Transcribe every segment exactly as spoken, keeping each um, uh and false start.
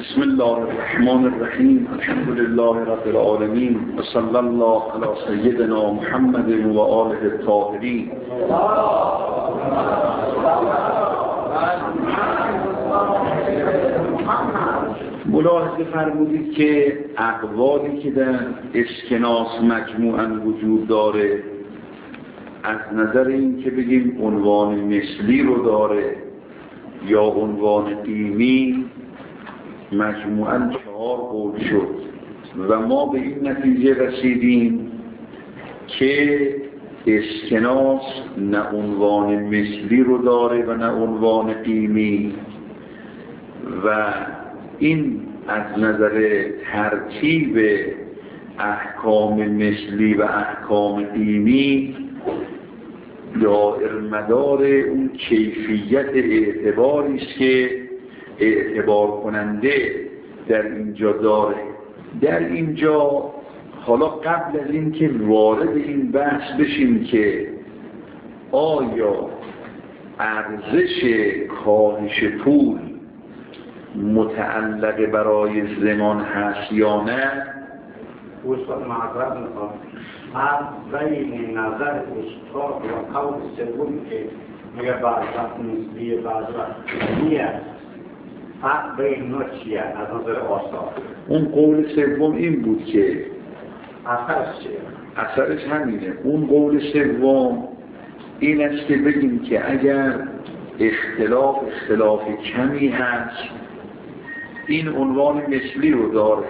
بسم الله الرحمن الرحیم الحمد لله رب العالمین و صلی الله علی سیدنا محمد و آله الطاهرین. ملاحظه فرمودید که اقوالی که در اسکناس مجموعاً وجود داره از نظر این که بگیم عنوان مثلی رو داره یا عنوان قیمی مجموعاً چهار قول شد و ما به این نتیجه رسیدیم که اسکناس نه عنوان مثلی رو داره و نه عنوان قیمی و این از نظر ترتیب احکام مثلی و احکام قیمی دائر مدار اون کیفیت اعتباری است که اعتبار کننده در اینجا داره. در اینجا حالا قبل از این که وارد این بحث بشیم که آیا ارزش کاهش پول متعلق برای زمان هست یا نه، استاد معذرت میخوام از بین نظر استاد و قول سومی که میگه بعض وقت نسبیه بعض وقت نیست فرق بین نوع چیه از نظر آثار؟ اون قول سوم این بود که اثرش چیه؟ اثرش همینه. اون قول سوم این است که بگیم که اگر اختلاف اختلاف کمی هست این عنوان مثلی رو داره،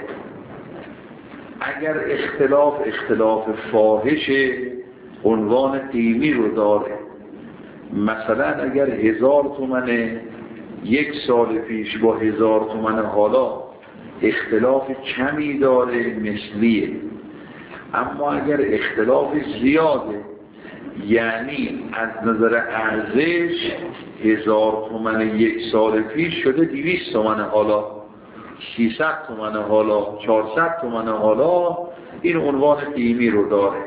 اگر اختلاف اختلاف فاحش عنوان قیمی رو داره. مثلا اگر هزار تومنه یک سال پیش با هزار تومن حالا اختلاف کمی داره مثلیه، اما اگر اختلاف زیاده یعنی از نظر ارزش هزار تومن یک سال پیش شده دویست تومن حالا، سیصد تومن حالا، چهارصد تومن حالا، این عنوان قیمی رو داره.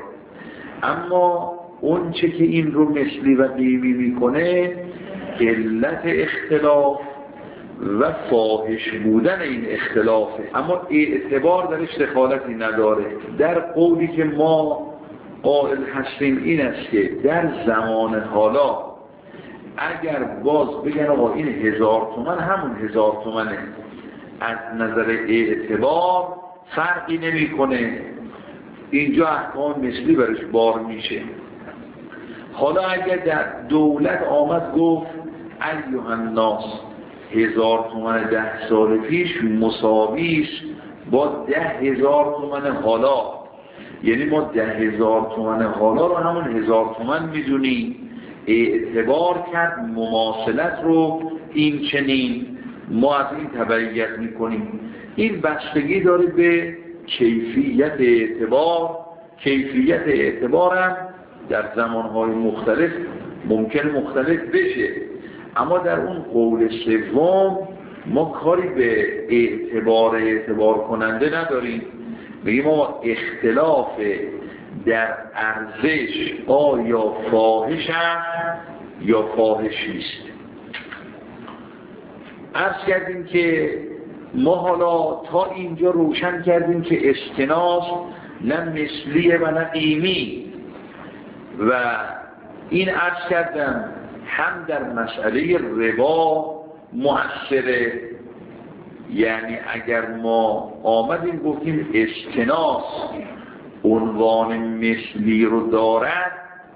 اما اون چه که این رو مثلی و قیمی میکنه علت اختلاف و فاحش بودن این اختلافه، اما اعتبار درش دخالتی نداره. در قولی که ما قائل هستیم این است که در زمان حالا اگر باز بگن آقا این هزار تومن همون هزار تومنه، از نظر اعتبار فرقی نمیکنه، اینجا احکام مثلی برش بار میشه. حالا اگر در دولت آمد گفت ایها الناس هزار تومن ده سال پیش مساویش با ده هزار تومن حالا، یعنی ما ده هزار تومن حالا رو همون هزار تومن میدونیم، اعتبار کرد مماثلت رو این چنین ما از این تبعیت میکنیم. این بستگی داره به کیفیت اعتبار. کیفیت اعتبارم در زمانهای مختلف ممکن مختلف بشه، اما در اون قول سوم ما کاری به اعتبار اعتبار کننده نداریم، میگیم ما اختلاف در ارزش آیا فاحش است یا فاحش نیست. عرض کردیم که ما حالا تا اینجا روشن کردیم که اسکناس نه مثلیه و نه قیمی و این عرض کردم هم در مسئله ربا مؤثره، یعنی اگر ما آمدیم گفتیم اسکناس عنوان مثلی رو دارد،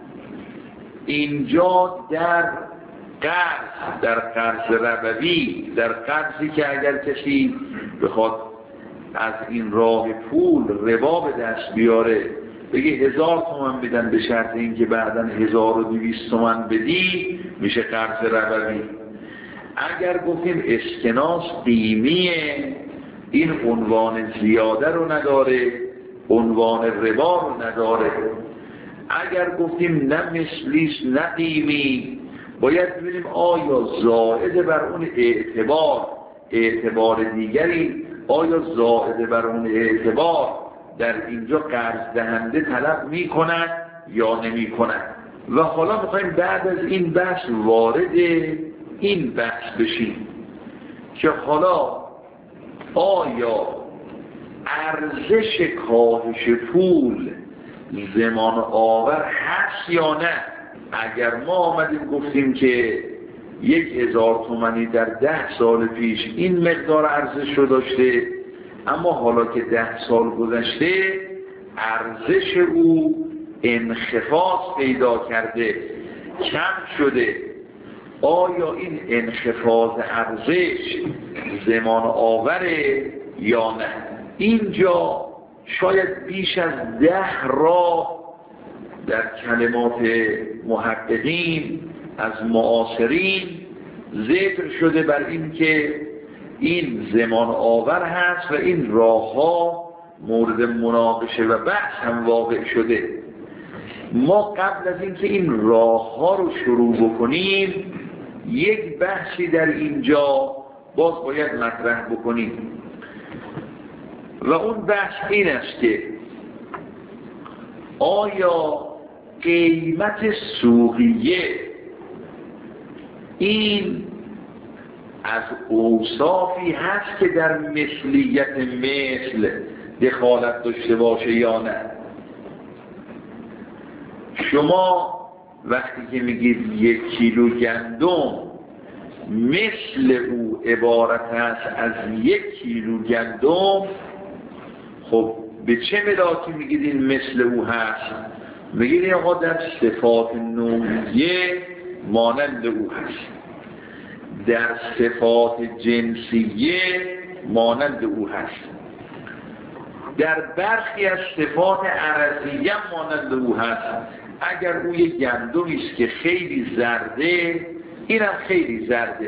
اینجا در قرض در قرض ربوی، در قرضی که اگر کسی بخواد از این راه پول ربا به دست بیاره بگه هزار تومن بدن به شرط این که بعداً هزار و دویست تومن بدی، میشه قرض ربوی. اگر گفتیم اسکناس قیمیه این عنوان زیاده رو نداره، عنوان ربا رو نداره. اگر گفتیم نه مثلیست نه قیمی باید ببینیم آیا زائد بر اون اعتبار اعتبار دیگری، آیا زائد بر اون اعتبار در اینجا قرض دهنده طلب می کند یا نمی کند. و حالا میخوایم بعد از این بحث وارد این بحث بشیم که حالا آیا ارزش کاهش پول زمان آور هست یا نه؟ اگر ما آمدیم گفتیم که یک هزار تومانی در ده سال پیش این مقدار ارزش رو داشته، اما حالا که ده سال گذشته ارزش او انخفاض پیدا کرده، کم شده، آیا این انخفاض ارزش زمان آوره یا نه؟ اینجا شاید بیش از ده راه در کلمات محققین از معاصرین ذکر شده بر این که این زمان آور هست و این راه ها مورد مناقشه و بحث هم واقع شده. ما قبل از اینکه این راه ها رو شروع بکنیم یک بحثی در اینجا باز باید مطرح بکنیم و اون بحث این است که آیا قیمت سوقیه این از اوصافی هست که در مثلیت مثل دخالت داشته باشه یا نه؟ شما وقتی که میگید یک کیلو گندم مثل او عبارت است از یک کیلو گندم، خب به چه ملاکی میگید این مثل او هست؟ میگید این آقا در صفات نوعیه مانند او هست، در صفات جنسیه مانند او هست، در برخی از صفات عرضیه مانند او هست. اگر او یک گندمی است که خیلی زرده، اینم خیلی زرده.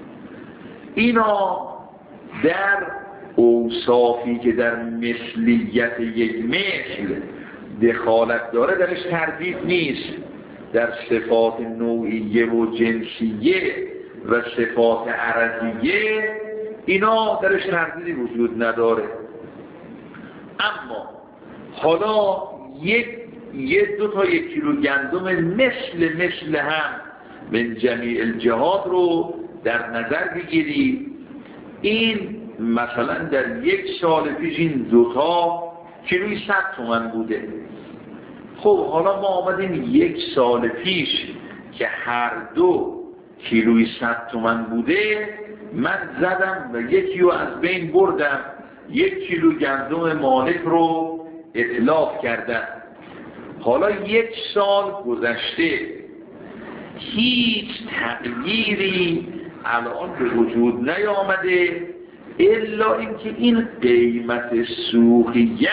اینا در اوصافی که در مثلیت یک مثل دخالت داره درش تردید نیست. در صفات نوعیه و جنسیه و صفات عرضیه اینا درش تردیدی وجود نداره. اما حالا یک یک دو تا یک کیلو گندم مثل مثل هم من جمیع الجهات رو در نظر بگیری، این مثلا در یک سال پیش این دوتا کیلوی صد تومن بوده. خب حالا ما آمدیم یک سال پیش که هر دو کیلوی صد تومن بوده، من زدم و یکی رو از بین بردم، یک کیلو گندم مالک رو اتلاف کردم. حالا یک سال گذشته، هیچ تغییری الان به وجود نیامده الا اینکه این قیمت سوقیش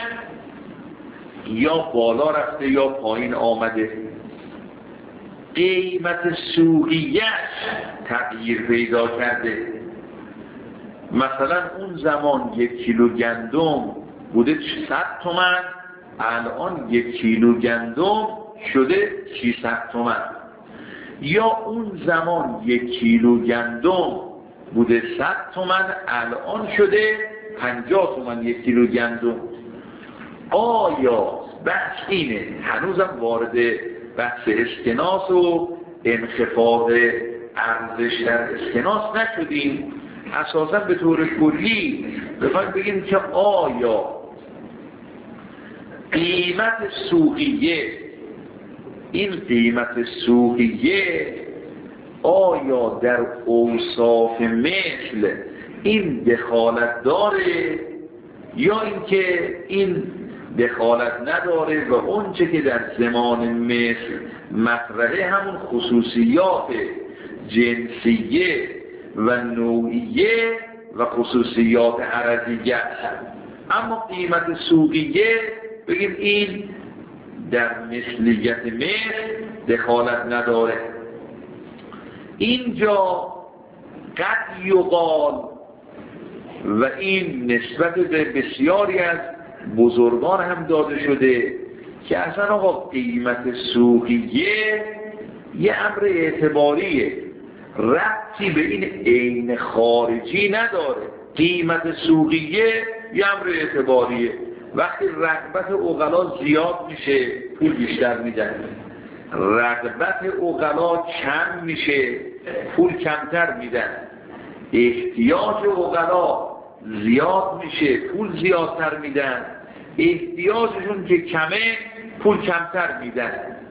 یا بالا رفته یا پایین آمده. قیمت سوقیش تغییر پیدا کرده. مثلا اون زمان یک کیلو گندم بوده صد تومن، الان یک کیلو گندم شده ششصد تومن. یا اون زمان یک کیلو گندم بوده صد تومن، الان شده پنجاه تومن یک کیلو گندم. آیا بحث اینه، هنوزم وارد بحث اسکناس و انخفاض ارزش در اسکناس نشدیم، اساسا به طور کلی بخوایم بگیم که آیا قیمت سوقیه، این قیمت سوقیه آیا در اوصاف مثل این دخالت داره یا اینکه این دخالت نداره و اون چه که در زمان مثل مطرحه همون خصوصیات جنسیه و نوعیه و خصوصیات عرضیه هست. اما قیمت سوقیه بگیم این در مثلیت مثل دخالت نداره. اینجا قد یقال و این نسبت به بسیاری از بزرگان هم داده شده که اصلا آقا قیمت سوقیه یه امر اعتباریه، ربطی به این عین خارجی نداره. قیمت سوقیه یه امر اعتباریه، وقتی رغبت عقلا زیاد میشه پول بیشتر میدن، رغبت عقلا کم میشه پول کمتر میدن، احتیاج عقلا زیاد میشه، پول زیادتر میدن، احتیاجشون که کمه پول کمتر میدن.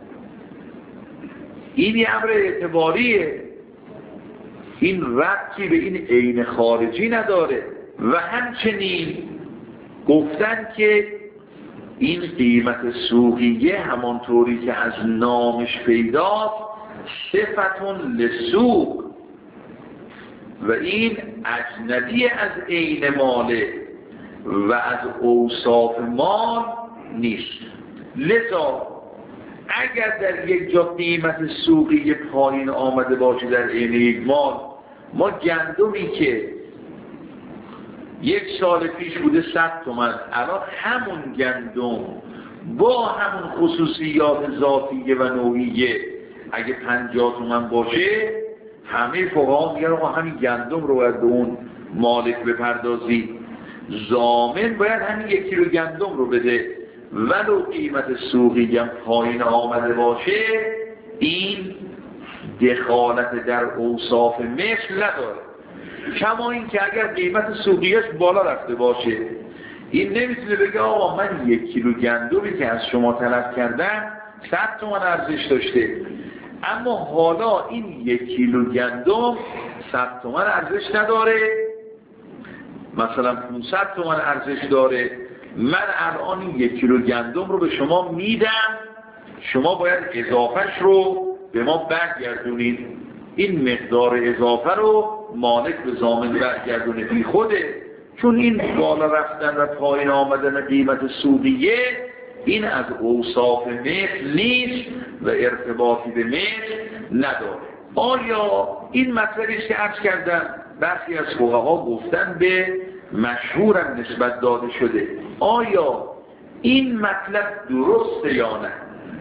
این یه امر اعتباریه، این ربطی به این عین خارجی نداره. و همچنین گفتن که این قیمت سوقیه همانطوری که از نامش پیداست صفتون لسوق و این اجنبی از عین ماله و از اوصاف مال نیست. لذا اگر در یک جا قیمت سوقی پایین آمده باشه در عین یک مال، ما گندمی که یک سال پیش بوده صد تومن، الان همون گندم با همون خصوصیات ذاتیه و نوعیه اگه پنجاه تومن باشه، همه فقها میگن ما همین گندم رو باید به اون مالک بپردازی، ضامن باید همین یک کیلو گندم رو بده، ولو قیمت سوقی هم پایین آمده باشه، این دخالت در اوصاف مثل نداره. کما این که اگر قیمت سوقیش بالا رفته باشه، این نمیتونه بگه آقا من یک کیلو گندمی که از شما طلب کردم صد تومن ارزش داشته، اما حالا این یک کیلو گندم صد تومن ارزش نداره، مثلا پانصد تومن ارزش داره، من الان این یک کیلو گندم رو به شما میدم، شما باید اضافهش رو به ما برگردونید. این مقدار اضافه رو مالک به ضامن برگردونه، بی خوده، چون این بالا رفتن و پایین آمدن قیمت سوقیه این از اوصاف مثل نیست و ارتباطی به مثل نداره. آیا این مطلبی که عرض کردم برخی از فقها گفتن به مشهورم نسبت داده شده، آیا این مطلب درسته یا نه؟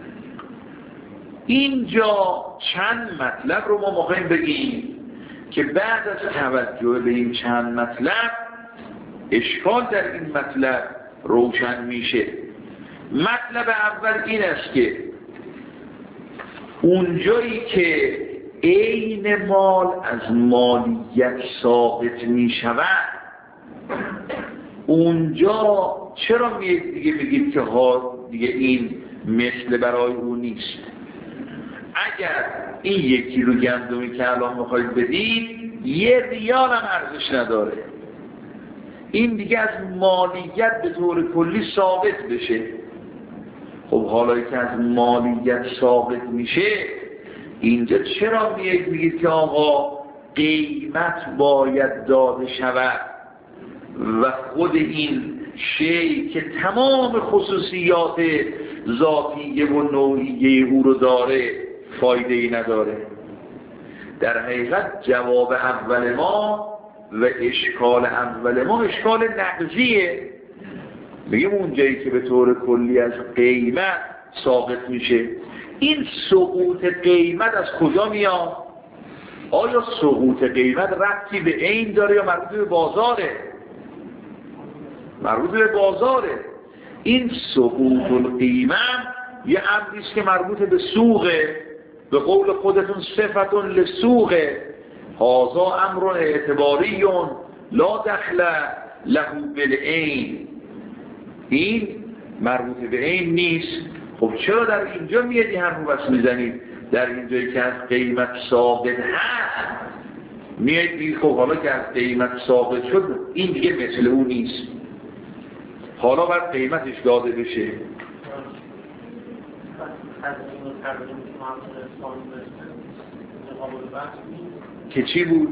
اینجا چند مطلب رو ما میخوایم بگیم که بعد از توجه به این چند مطلب اشکال در این مطلب روشن میشه. مطلب اول این است که اونجایی که عین مال از مالیت ساقط میشود، اونجا چرا میگید دیگه بگید که ها دیگه این مثل برای او نیست؟ اگر این یک کیلو گندمی که الان میخواید بدید یه ریال هم ارزش نداره، این دیگه از مالیت به طور کلی ثابت بشه. خب حالا که از مالیت ثابت میشه، اینجا چرا میگید میگید که آقا قیمت باید داده شود و خود این شی که تمام خصوصیات ذاتیه و نوعیه او رو داره فایده ای نداره؟ در حقیقت جواب اول ما و اشکال اول ما اشکال نقضیه. میگیم اونجایی که به طور کلی از قیمت ساقط میشه، این سقوط قیمت از کجا میاد؟ آیا سقوط قیمت ربطی به عین داره یا مربوط به بازاره؟ مربوط به بازاره. این سقوط القیمت یه امریست که مربوط به سوقه، به قول خودتون صفتون لسوقه، هازا امر اعتباریون لا دخل له بالعین، این مربوط به عین نیست. خب چرا در اینجا میادی هم رو بس میزنید؟ در اینجایی که از قیمت ثابت هست میادی خب حالا که از قیمت ثابت شد این دیگه مثل اون نیست، حالا باید قیمتش داده بشه. که چی بود؟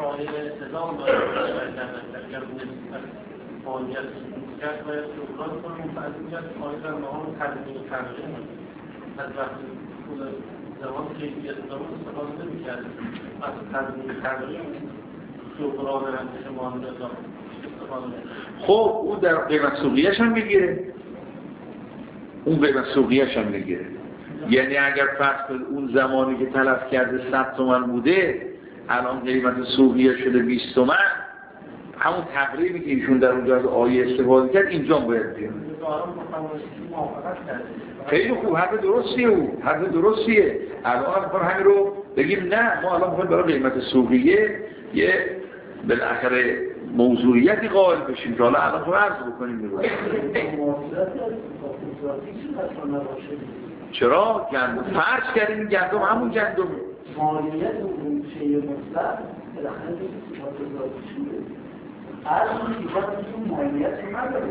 خب او در قیمت سوقیش هم میگیره، اون قیمت سوقیش هم میگیره. یعنی اگر فرض اون زمانی که تلف کرده صد تومن بوده، الان قیمت سوقیه شده بیست تومن، همون تقریبی که ایشون در اونجا از آیه استفاده کرد اینجا باید بیاد. خیلی خوب، حرف درستیه، او حرف درستیه. الان میخوام همین رو بگیم نه، ما الان میخوایم برای قیمت سوقیه یه بالاخره موضوعیتی قائل بشیم که حالا الان عرض بکنیم میگوید چرا؟ گندم فرض کردیم گندم همون گندم مالیت اون شیء مطلق بالاخره صفات ذاتی شده هر اون صفات مالیت نداره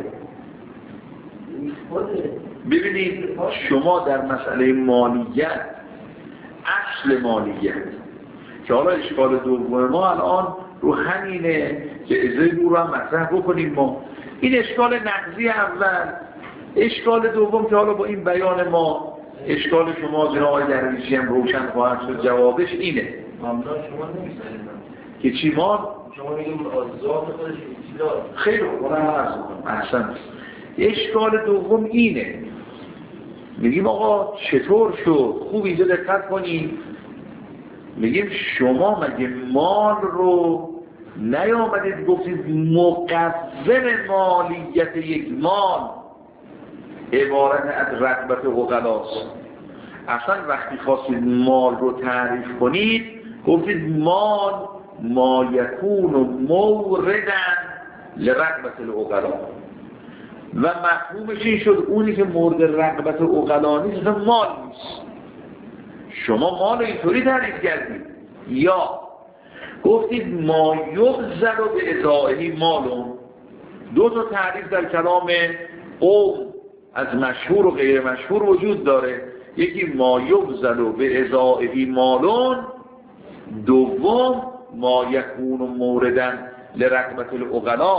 ببینید شما در مسئله مالیت اصل مالیت که حالا اشکال دوم ما الان رو همینه که ازای رو هم مطرح بکنیم ما این اشکال نقضی اول اشکال دوم که حالا با این بیان ما اشکال شما جناب آقای درویشی هم روشن خواهد شد جوابش اینه ممنون شما نمی‌سنید که چی ما شما میگیم آزاد خودش اطلاع خیلی خوب من عرض کنم احسن اشکال دوم اینه میگیم آقا چطور شد خوب اینجا دقت کنید میگیم شما مگه مال رو نیامدید گفتید مقوم مالیت یک مال عبارت از رغبت عقلاست اصلا وقتی خواستید مال رو تعریف کنید گفتید مال ما یکون موردن لرغبت العقلا و مفهومش این شد اونی که مورد رغبت عقلا نیست مال نیست شما مال اینطوری تعریف کردید یا گفتید ما یبذل به ازائه مالون دو تا تعریف در کلام قوم از مشهور و غیر مشهور وجود داره یکی ما یبذل به ازائه مالون دوم ما یکون موردن لرغبت العقلا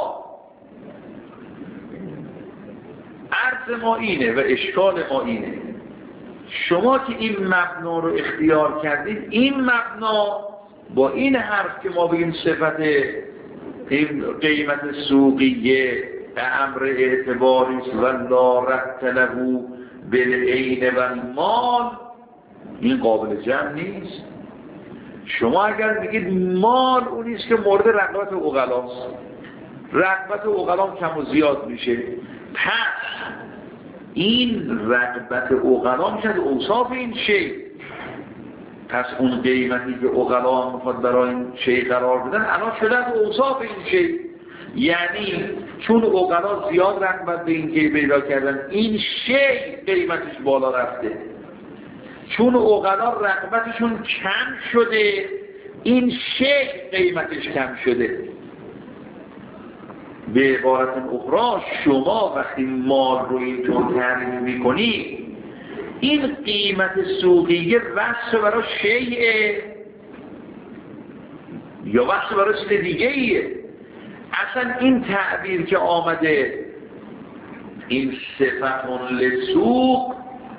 عرض ما اینه و اشکال ما اینه شما که این مبنا رو اختیار کردید این مبنا با این حرف که ما بگیم صفت این قیمت سوقیه به امر اعتباریست و لا ربط له بالعین و المال این قابل جمع نیست شما اگر بگید مال اونیست که مورد رغبت عقلاست رغبت عقلا کم و زیاد میشه پس این رغبت عقلا میشه از اوصاف این شی پس اون قیمتی که عقلا هم میخواد برای این شی قرار بدن الان شده از اوصاف این شی یعنی چون عقلا زیاد رغبت به این که پیدا کردن این شی قیمتش بالا رفته چون عقلا رغبتشون کم شده این شی قیمتش کم شده به عبارت اخرى شما وقتی مال رو اینطور تعریف میکنی این قیمت سوقیه وصف برای شیء یا وصف برای چیز دیگه ایه اصلا این تعبیر که آمده این صفتون لسوق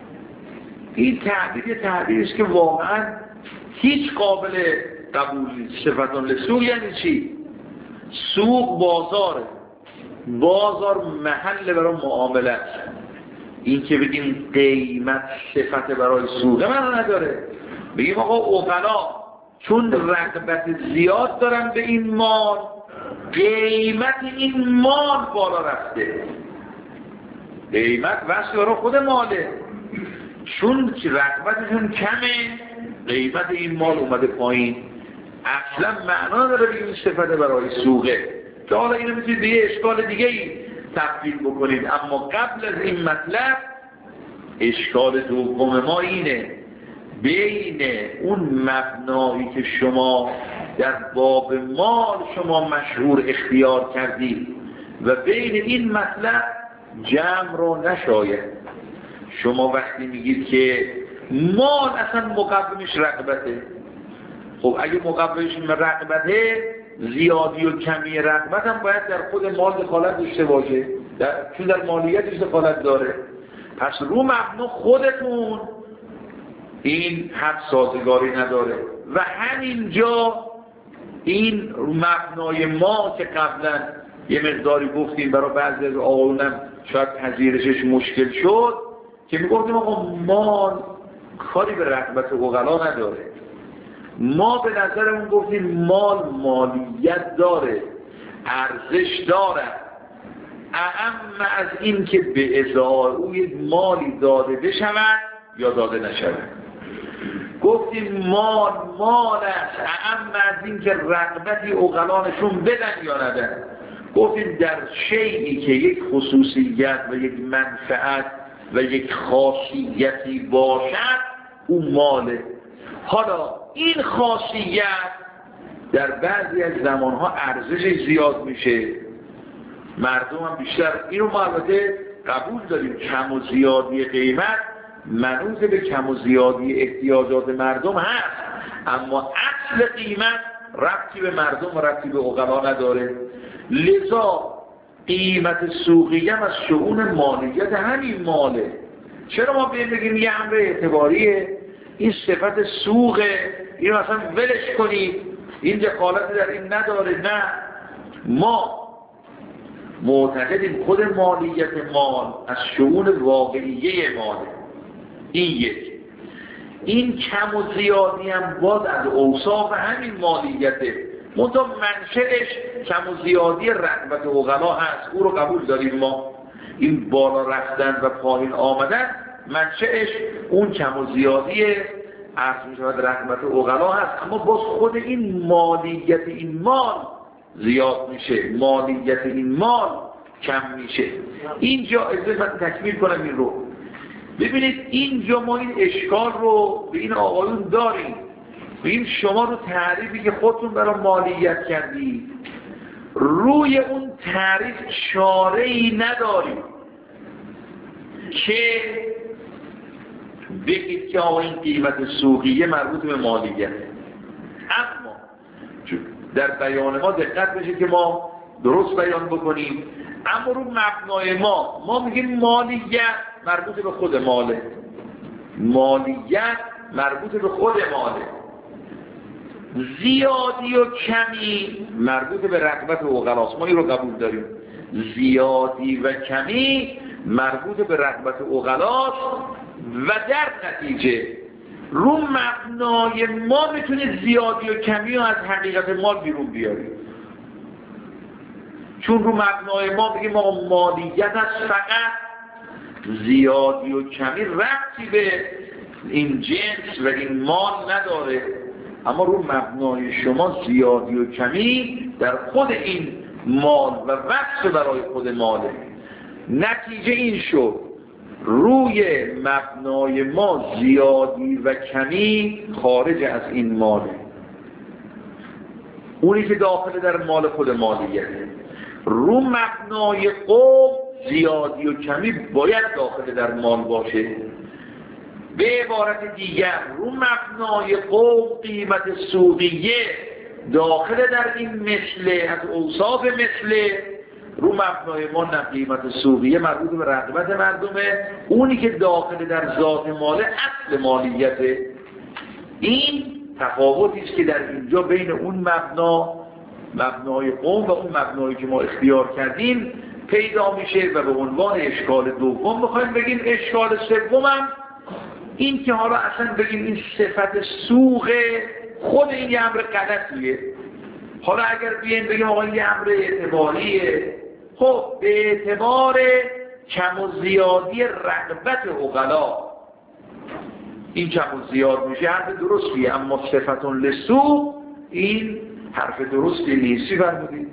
این تعبیر تعبیری است که واقعا هیچ قابل قبول نیست صفتون لسوق یعنی چی؟ سوق بازاره بازار محل برای معامله است این که بگیم قیمت صفت برای سوقه من نداره بگیم آقا عقلا چون رغبت زیاد دارن به این مال قیمت این مال بالا رفته قیمت واسه برای خود ماله چون رغبتشون کمه قیمت این مال اومده پایین اصلا معنا داره بگیم صفت برای سوقه که حالا اینو میتونید به یه اشکال دیگه ای تبدیل بکنید اما قبل از این مطلب اشکال دوم ما اینه بین اون مبنایی که شما در باب مال شما مشهور اختیار کردید و بین این مطلب جمع رو نشاید شما وقتی میگید که مال اصلا مقومش رغبته خب اگه مقومش رغبته زیادی و کمی رغبت هم باید در خود مال دخالت داشته باشه در... چون در مالیتش دخالت داره پس رو مبنا خودتون این حد سازگاری نداره و همینجا این مبنای ما که قبلا یه مقداری گفتیم برای بعضی از آقایونم شاید پذیرشش مشکل شد که میگفتیم آقا مال کاری به رغبت عقلا نداره ما به نظرمون گفتیم مال مالیت داره ارزش داره اهم از این که به ازای او یک مالی داده بشود یا داده نشود گفتیم مال مال است اهم از این که رغبتی عقلانشون بدن یا ندن گفتیم در شیئی که یک خصوصیت و یک منفعت و یک خاصیتی باشد اون ماله. حالا این خاصیت در بعضی از زمانها ارزش زیاد میشه، مردم هم بیشتر اینو ما البته قبول داریم، کم و زیادی قیمت منوط به کم و زیادی احتیاجات مردم هست، اما اصل قیمت ربطی به مردم و ربطی به عقلا نداره. لذا قیمت سوقی هم از شؤون مالیت همین ماله. چرا ما بگیم یه امر اعتباریه، این صفت سوقه، اینو اصلا ولش کنید، این دخالت در این نداره؟ نه، ما معتقدیم خود مالیت مال از شؤون واقعیه ماله. این یک. این کم و زیادی هم باز از اوصاف همین مالیته، منتها منشأش کم و زیادی رغبت عقلا هست، او رو قبول داریم ما. این بالا رفتن و پایین آمدن منشأش اون کم و زیادی عرض می شود رغبت عقلا هست، اما باز خود این مالیت این مال زیاد میشه، مالیت این مال کم میشه. اینجا اجازه من تکمیل کنم این رو. ببینید اینجا ما این اشکال رو به این آقایون داریم، ببین شما رو تعریفی که خودتون برای مالیت کردید روی اون تعریف چاره‌ای نداریم که بگید که آقا این قیمت سوقیه مربوط به مالیت. اما در بیان ما دقت بشه که ما درست بیان بکنیم، اما رو مبنای ما ما میگیم مالیت مربوط به خود ماله، مالیت مربوط به خود ماله، زیادی و کمی مربوط به رغبت عقلاست. ما این رو قبول داریم، زیادی و کمی مربوط به رغبت عقلاست و در نتیجه رو مبنای ما میتونید زیادی و کمی رو از حقیقت مال بیرون بیاریم، چون رو مبنای ما بگیم ما مالیت از فقط زیادی و کمی ربطی به این جنس و این مال نداره، اما رو مبنای شما زیادی و کمی در خود این مال و وقت برای خود ماله. نتیجه این شد روی مبنای ما زیادی و کمی خارج از این ماله، اونی که داخل در مال خود مالیته. رو مبنای قوم زیادی و کمی باید داخل در مال باشه. به عبارت دیگر رو مبنای قوم قیمت سوقیه داخل در این مثله از اوصاف مثله، رو مبنای ما نه قیمت سوقیه مربوط به رغبت مردمه، اونی که داخل در ذات ماله اصل مالیته. این تفاوتی است که در اینجا بین اون مبنا مبنای قوم و اون مبنایی که ما اختیار کردیم پیدا میشه و به عنوان اشکال دوم میخوایم بگیم. اشکال سومم این که حالا اصلا بگیم این صفت سوق خود این یه امر غلطیه. حالا اگر بیایم بگیم آقا این یه امر اعتباریه، خب به اعتبار کم و زیادی رغبت عقلا این کم و زیاد میشه، حرف درستیه، اما صفتون لسوق این حرف درستی نیستی فرمودید.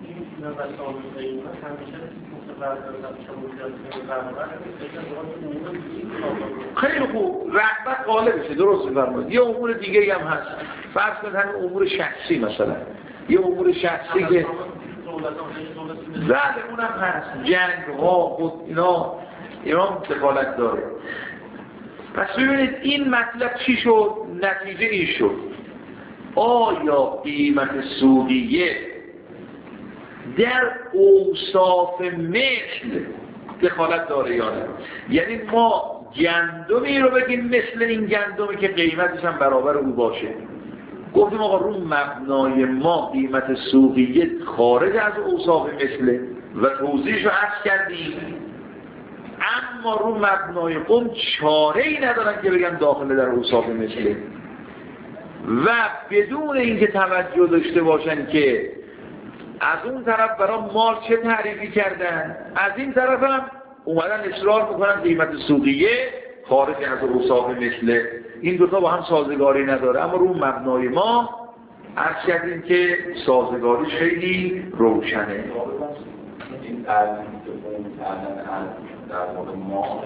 خیلی خوب، رغبت غالبشه، درست فرمودید. یه امور دیگه هم هست، فرض کنید همین امور شخصی، مثلا یه امور شخصی که زده اونم هست، جنگ ها خود اینا اینا دخالت داره. پس ببینید این مطلب چی شد؟ نتیجه این شد آیا قیمت سوقیه در اوصاف مثل دخالت داره یا نه؟ یعنی ما گندمی رو بگیم مثل این گندمی که قیمتش هم برابر او باشه. گفتیم آقا رو مبنای ما قیمت سوقیه خارج از اوصاف مثله و توضیحش رو عرض کردیم، اما رو مبنای قوم چاره‌ای ندارن که بگن داخل در اوصاف مثله و بدون اینکه توجه داشته باشن که از اون طرف برای مال چه تعریفی کردن، از این طرف هم اومدن اصرار میکنن قیمت سوقیه خارج از اوصاف مثله. این دوتا با هم سازگاری نداره، اما رو مبنای ما عرض کردیم که سازگاریش خیلی روشنه. این تعریفی که اون کردن از در مورد ما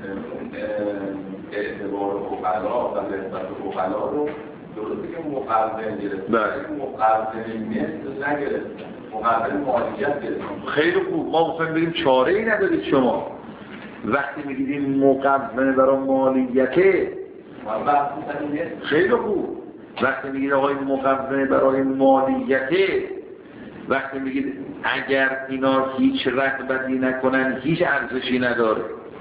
اعتبار اقلا و نسبت اقلا رو درسته که مقرن گرفت، مقرن مثل نگرفت، مقرن مالیت گرفت. خیلی خوب، ما میخوایم بگیم چاره ای ندارید شما وقتی میگید این مقرن برای مالیته. خیلی خوب، وقتی میگید آقای مقرن برای مالیته، وقتی میگید اگر اینا هیچ رغبتی نکنن هیچ ارزشی نداره،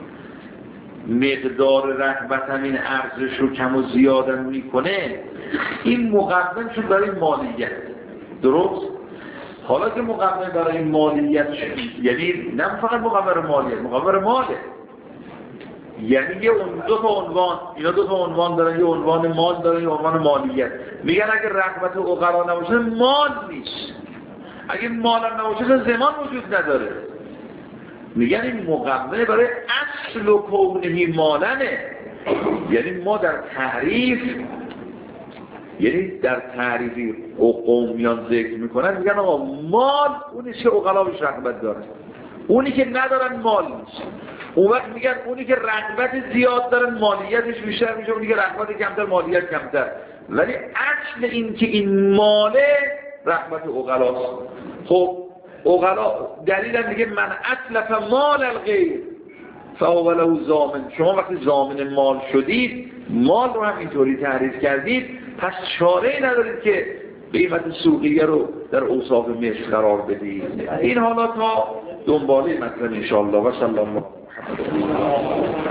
مقدار رغبت هم این ارزش رو کم و زیادن میکنه، این مقرن شد برای مالیت. درست؟ حالا که مقرن برای مالیت شد، یعنی نه فقط مقرن برای مالیت، مقرن برای ماله، یعنی یه اون دو تا عنوان، اینا دو تا عنوان دارن، یه عنوان مال دارن، یه عنوان مالیت. میگن اگه رغبت عقلا نباشه مال نیست، اگه مال هم نباشه زمان وجود نداره. میگن این مقرنه برای اصل و کونهی مالنه. یعنی ما در تعریف، یعنی در تعریفی قومیان ذکر میکنن، میگن آقا مال اونی که عقلا بهش رغبت داره، اونی که ندارن مال نیست. اون وقت میگن اونی که رغبت زیاد دارن مالیتش بیشتر میشه، اونی که رغبت کمتر مالیت کمتر. ولی اصل این که این ماله رغبت عقلاست. خب عقلا دلیلم میگه من اتلف مال الغیر فهو له ضامن. شما وقتی ضامن مال شدید، مال رو هم اینطوری تعریف کردید، پس چاره‌ای ندارید که قیمت سوقیه رو در اوصاف مثل قرار بدید. این حالا تا دنباله مطلب انشاءالله و صلی الله علیه و